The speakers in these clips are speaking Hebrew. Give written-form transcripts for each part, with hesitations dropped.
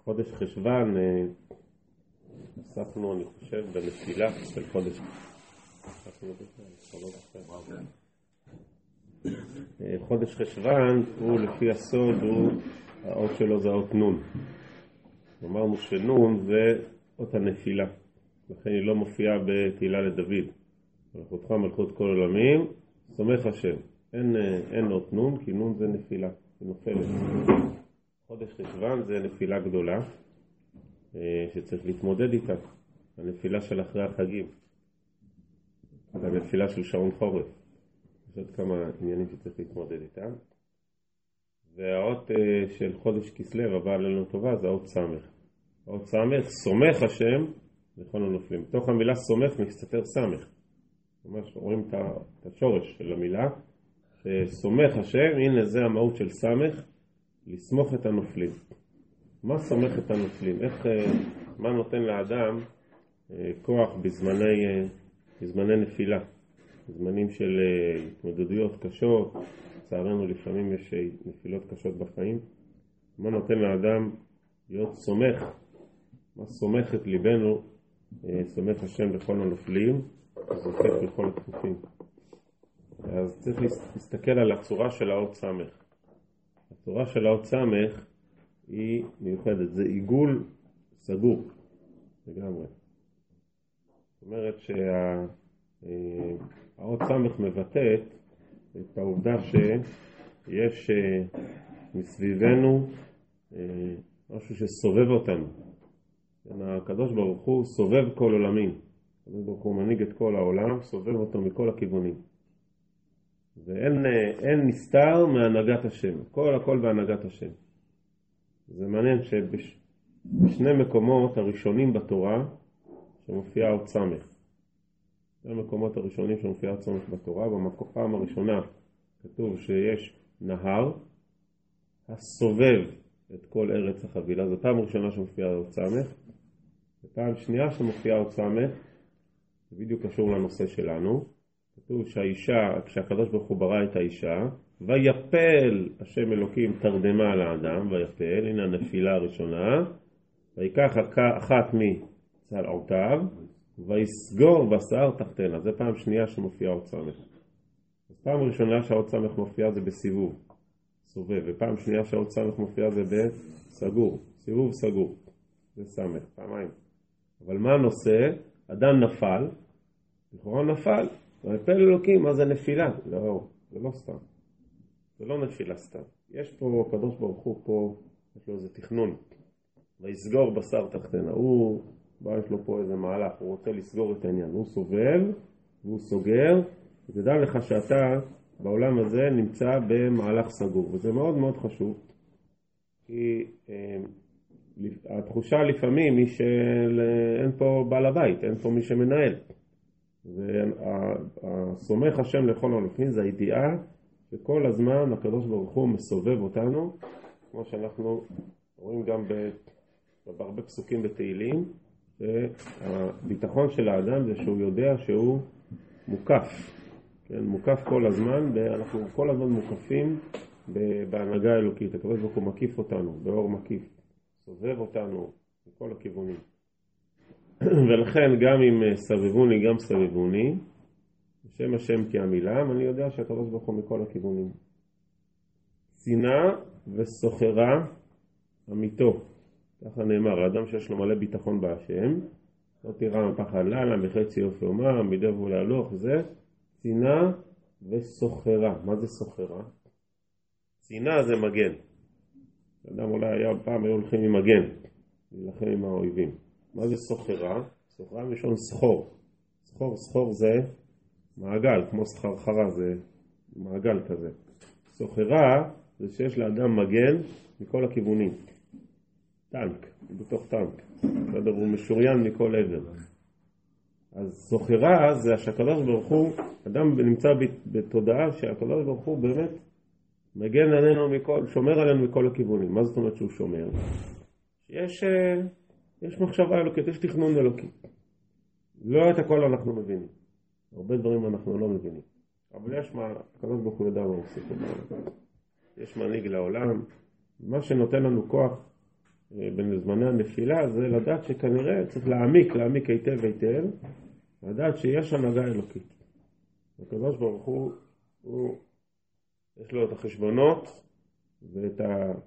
חודש חשוון, עסקנו אני חושב בנפילה של חודש. חודש חשוון הוא לפי הסוד, האות שלו זה האות נון. אמרנו שנון זה אות הנפילה, לכן היא לא מופיעה בתהילה לדוד. מלכותך מלכות כל עולמים, סומך השם. אין אות נון, כי נון זה נפילה, היא נופלת. חודש חשוון זה נפילה גדולה שצריך להתמודד איתה, הנפילה של אחרי החגים, הנפילה של שעון חורף. יש עוד כמה עניינים שצריך להתמודד איתם. והאות של חודש כסלו הבא עלינו טובה זה האות סמך. האות סמך, סומך השם לכל הנופלים. בתוך המילה סומך מסתתר סמך, ממש רואים את השורש של המילה סומך השם. הנה זה המהות של סמך, לסמוך את הנופלים. מה סומך את הנופלים? מה נותן לאדם כוח בזמני נפילה, בזמנים של התמודדויות קשות? לצערנו לפעמים יש נפילות קשות בחיים. מה נותן לאדם להיות סומך? מה סומך את ליבנו? סומך השם לכל הנופלים, זוכר לכל הכפופים. אז צריך להסתכל על הצורה של האות סמך. הצורה של האות סמך היא מיוחדת, זה עיגול סגור לגמרי. זאת אומרת שהאות סמך מבטאת את העובדה שיש מסביבנו משהו שסובב אותנו. הקדוש ברוך הוא סובב כל עולמים, הקדוש ברוך הוא מנהיג את כל העולם, סובב אותו מכל הכיוונים, ואין נסתר מהנהגת השם, הכל בהנהגת השם. זה מעניין שבשני מקומות הראשונים בתורה שמופיעה אות סמך, שני מקומות הראשונים שמופיעה אות סמך בתורה, בפעם הראשונה כתוב שיש נהר הסובב את כל ארץ החבילה, זו פעם ראשונה שמופיעה אות סמך. ופעם שנייה שמופיעה אות סמך, זה בדיוק קשור לנושא שלנו, כתוב שהאישה, כשהקדוש ברוך הוא ברא את האישה, ויפל השם אלוקים תרדמה על האדם, ויפל, הנה הנפילה הראשונה, ויקח אחת מצלעותיו, ויסגור בשר תחתנה. זה פעם שנייה שמופיעה אות סמך. אז פעם ראשונה שהאות סמך מופיעה זה בסיבוב, סובב, ופעם שנייה שהאות סמך מופיעה זה בסגור, סיבוב סגור, זה סמך, פעמיים. אבל מה הנושא? אדם נפל, לכאורה נפל, ויפל אלוקים, מה זה נפילה? לא, זה לא סתם, זה לא נפילה סתם. יש פה, הקדוש ברוך הוא פה, יש לו איזה תכנון, ויסגור בשר תחתנה. יש לו פה איזה מהלך, הוא רוצה לסגור את העניין, הוא סובב והוא סוגר, ותדע לך שאתה בעולם הזה נמצא במהלך סגור, וזה מאוד מאוד חשוב, כי התחושה לפעמים היא שאין פה בעל הבית, אין פה מי שמנהל. והסומך השם לכל הנופלים זה הידיעה שכל הזמן הקדוש ברוך הוא מסובב אותנו, כמו שאנחנו רואים גם בהרבה פסוקים בתהילים, שהביטחון של האדם זה שהוא יודע שהוא מוקף, כן, מוקף כל הזמן, אנחנו כל הזמן מוקפים בהנהגה האלוקית. הקדוש ברוך הוא מקיף אותנו באור מקיף, סובב אותנו מכל הכיוונים. ולכן גם אם סבבוני גם סבבוני, בשם השם כי עמילם, אני יודע שהקדוש ברוך הוא מכל הכיוונים. שנאה וסוחרה אמיתו, ככה נאמר, האדם שיש לו מלא ביטחון בהשם, לא תירא מפחד לילה מחצי יופי אומה, מדב ולהלוך, זה שנאה וסוחרה. מה זה סוחרה? שנאה זה מגן. אדם אולי פעם היו הולכים עם מגן, להילחם עם האויבים. מה זה סוחרה? סוחרה משון סחור. סחור זה מעגל, כמו סחרחרה, זה מעגל כזה. סוחרה זה שיש לאדם מגן מכל הכיוונים. טנק, בתוך טנק. הוא משוריין מכל עבר. אז סוחרה זה שהקדוש ברוך הוא, אדם נמצא בתודעה שהקדוש ברוך הוא באמת מגן עלינו שומר עלינו מכל הכיוונים. מה זאת אומרת שהוא שומר? יש מחשבה אלוקית, יש תכנון אלוקי. לא את הכל אנחנו מבינים. הרבה דברים אנחנו לא מבינים. אבל יש הקדוש ברוך הוא יודע מה עושה. יש מנהיג לעולם. מה שנותן לנו כוח בזמני הנפילה, זה לדעת שכנראה צריך להעמיק היטב היטב, לדעת שיש הנהגה אלוקית. הקדוש ברוך הוא יש לו את החשבונות ואת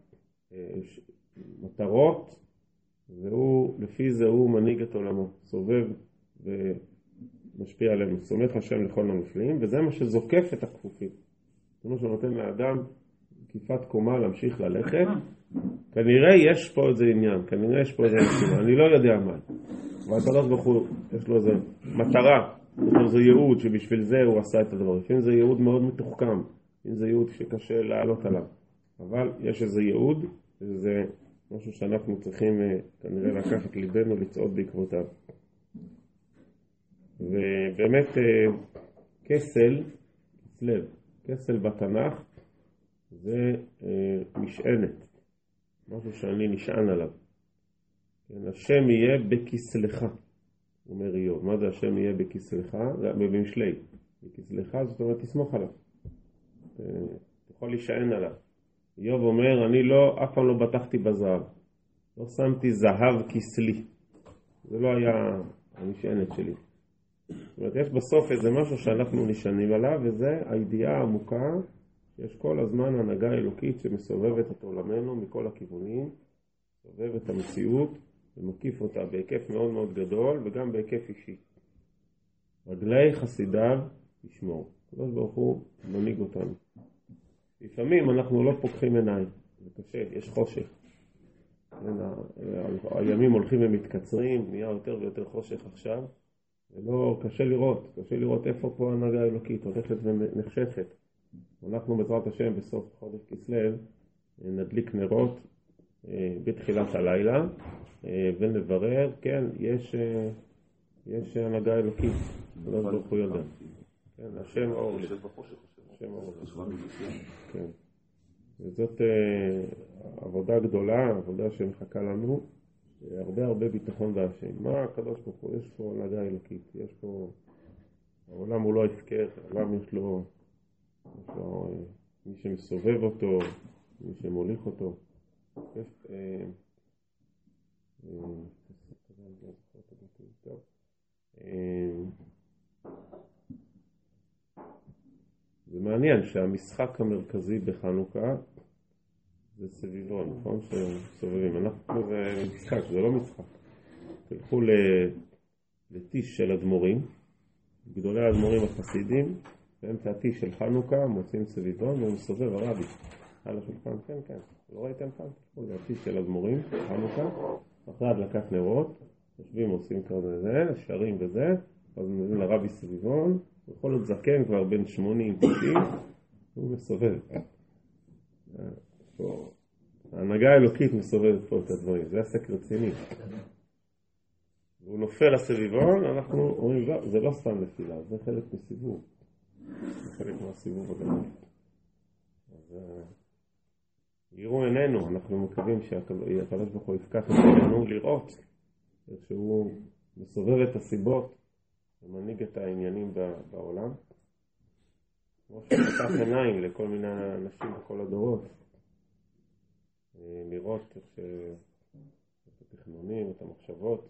המטרות, והוא לפי זה הוא מנהיג את עולמו, סובב ומשפיע עלינו, סומך השם לכל הנפלאים, וזה מה שזוקף את הכפופים. זה מה שנותן לאדם כיפת קומה להמשיך ללכת. כנראה יש פה איזה עניין, כנראה יש פה איזה עניין, אני לא יודע מה. אבל הקדוש ברוך הוא יש לו איזה מטרה, יש לו איזה ייעוד שבשביל זה הוא עשה את הדבר. לפעמים זה ייעוד מאוד מתוחכם, אם זה ייעוד שקשה לעלות עליו. אבל יש איזה ייעוד, וזה משהו שאנחנו צריכים כנראה לקחת ליבנו, לצעוד בעקבותיו. ובאמת כסל בתנ"ך זה משענת, משהו שאני נשען עליו. כן, השם יהיה בכסלך, אומר איוב. מה זה השם יהיה בכסלך? זה במשלי. בכסלך זאת אומרת תסמוך עליו, אתה יכול להישען עליו. איוב אומר, אני אף פעם לא בטחתי בזהב, לא שמתי זהב כסלי, זה לא היה המשענת שלי. זאת אומרת, יש בסוף איזה משהו שאנחנו נשענים עליו, וזה הידיעה העמוקה שיש כל הזמן הנהגה אלוקית שמסובבת את עולמנו מכל הכיוונים, מסובבת את המציאות ומקיף אותה בהיקף מאוד מאוד גדול וגם בהיקף אישי. רגלי חסידיו ישמור. הקדוש ברוך הוא מנהיג אותנו. לפעמים אנחנו לא פוקחים עיניים, זה קשה, יש חושך. הימים הולכים ומתקצרים, נהיה יותר ויותר חושך עכשיו, ולא, קשה לראות איפה פה הנהגה האלוקית הולכת ונחשפת. אנחנו בעזרת השם בסוף חודש כסלו נדליק נרות בתחילת הלילה ונברר, כן, יש הנהגה אלוקית, הקדוש ברוך הוא יודע. כן, השם אור לי. השם אור לי. כן. וזאת עבודה גדולה, עבודה שמחכה לנו, הרבה ביטחון בהשם. מה הקדוש ברוך הוא? יש פה הנהגה אלוקית, יש פה, העולם הוא לא הפקר, העולם יש לו מי שמסובב אותו, מי שמוליך אותו. זה מעניין שהמשחק המרכזי בחנוכה זה סביבון, נכון? שסובבים. אנחנו זה משחק, זה לא משחק. תלכו לטיש של אדמו"רים, גדולי האדמו"רים החסידים, באמצע הטיש של חנוכה מוצאים סביבון ומסובב הרבי על השולחן. כן, לא ראיתם פעם? תלכו לטיש של אדמו"רים, חנוכה, אחרי הדלקת נרות, יושבים עושים כזה זה, שרים וזה, אז מביאים לרבי סביבון, הוא יכול להיות זקן כבר בין 80-90, הוא מסובב. ההנהגה האלוקית מסובבת פה את הדברים, זה עסק רציני. והוא נופל לסביבון, אנחנו אומרים, לא, זה לא סתם נפילה, זה חלק מסיבוב. זה חלק מהסיבוב הגדול. אז יראו עינינו, אנחנו מקווים שהקדוש ברוך הוא יפקח את עינינו לראות איך שהוא מסובב את הסיבות ומנהיג את העניינים בעולם. כמו שפתח עיניים לכל מיני אנשים בכל הדורות, לראות את התכנונים, את המחשבות.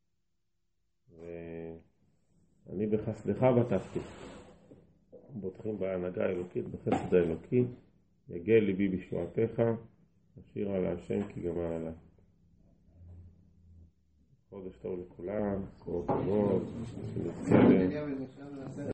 ואני בחסדך בטחתי. בוטחים בהנהגה האלוקית, בחסד האלוקי, יגל ליבי בשבועתך, אשיר על השם כי גמר עליי. חודש טוב לכולם, ספורות טובות, שנזכה